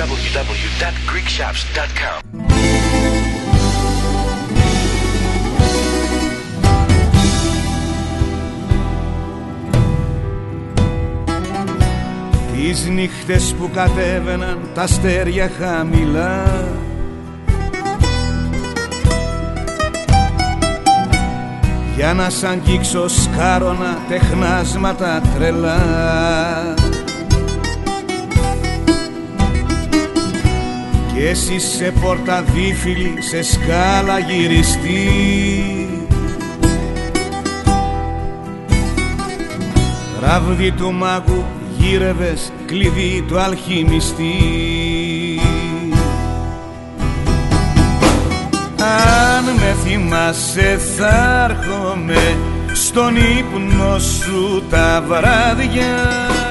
www.greekshops.com. Τις νύχτες που κατέβαιναν τα αστέρια χαμηλά, για να σ' αγγίξω σκάρωνα τεχνάσματα τρελά. Κι εσύ σε πορταδίφυλλη, σε σκάλα γυριστή, ράβδι του μάγου γύρευες, κλειδί του αλχημιστή. Αν με θυμάσαι θα έρχομαι στον ύπνο σου τα βράδια,